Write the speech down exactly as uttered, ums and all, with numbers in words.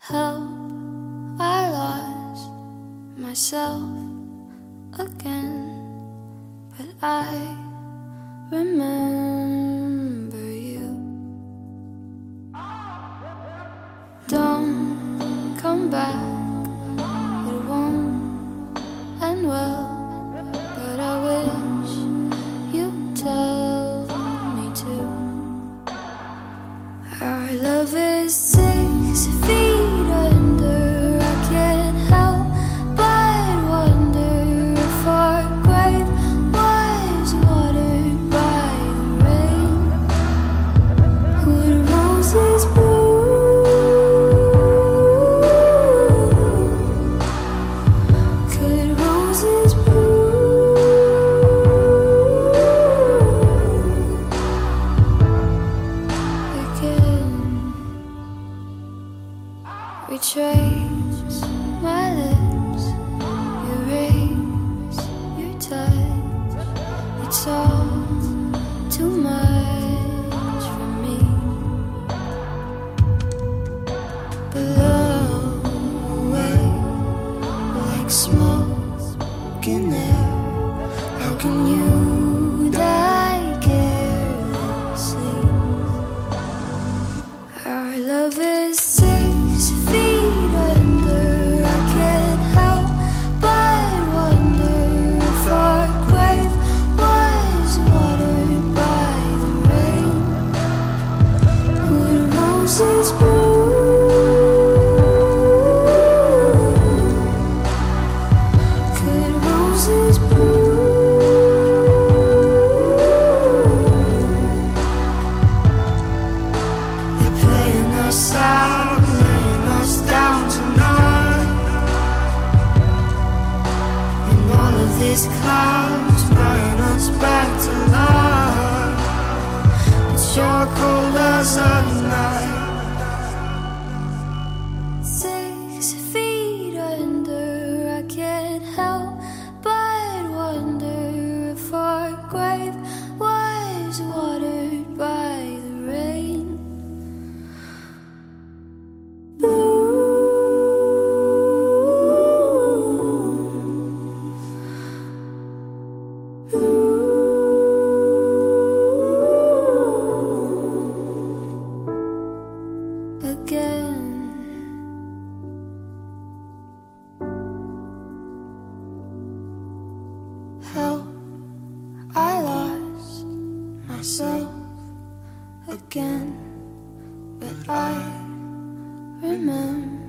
Help, I lost myself again, but I remember you. Don't come back, it won't end well, but I wish you'd tell me to. Our love is six feet under. I can't help but wonder if our grave was watered by the rain. Would roses bloom? Could roses bloom again? Retrace my lips, erase your touch. It's all too much for me. Blow away like smoke in air. How can you die carelessly? Our love is six feet under. I can't help but wonder if our grave was watered by the rain. Would roses bloom? Could roses bloom? They're playing us out, laying us down tonight. And all of these clouds bring us back to life. It's your cold as a night. Six feet under. I can't help but wonder if our grave was watered by the rain. Again, help, I lost myself again, but I remember